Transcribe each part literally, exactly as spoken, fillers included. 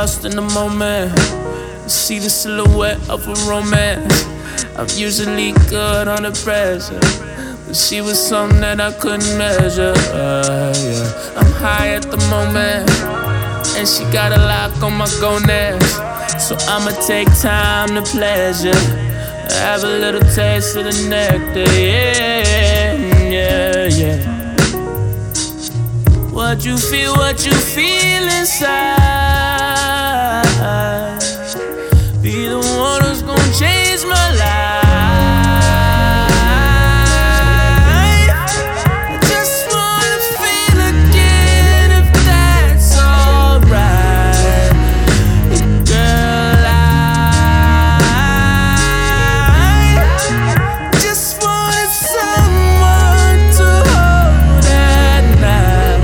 lost in the moment. You see the silhouette of a romance. I'm usually good under pressure, but she was something that I couldn't measure. Uh, yeah. I'm high at the moment, and she got a lock on my gonads. So I'ma take time to pleasure, have a little taste of the nectar. Yeah, yeah, yeah. What you feel, what you feel inside, be the one who's gonna change my life. I just wanna feel again, if that's alright. Girl, I just want someone to hold at night.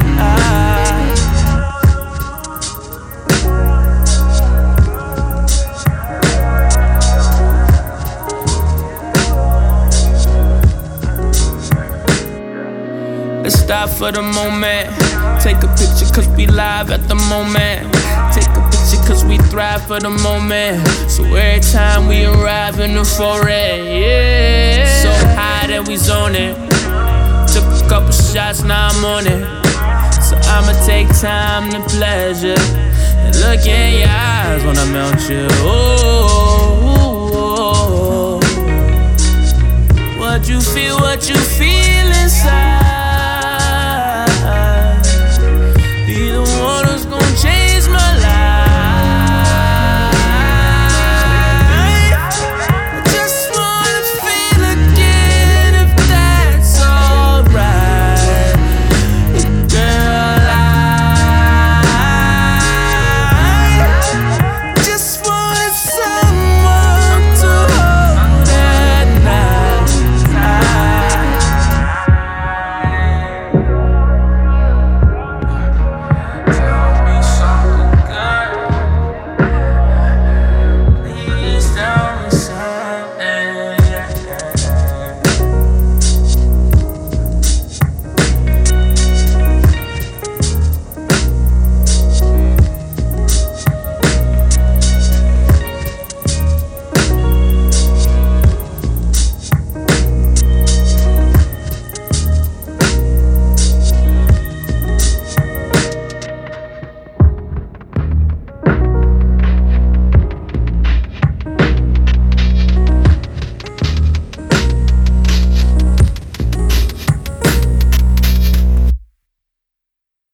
Let's stop for the moment. Take a picture cause we live at the moment. Take a picture cause we thrive for the moment. So every time we arrive in the foray, yeah. So high that we zone it. Took a couple shots, now I'm on it. So I'ma take time to pleasure and look in your eyes when I melt you. Ooh.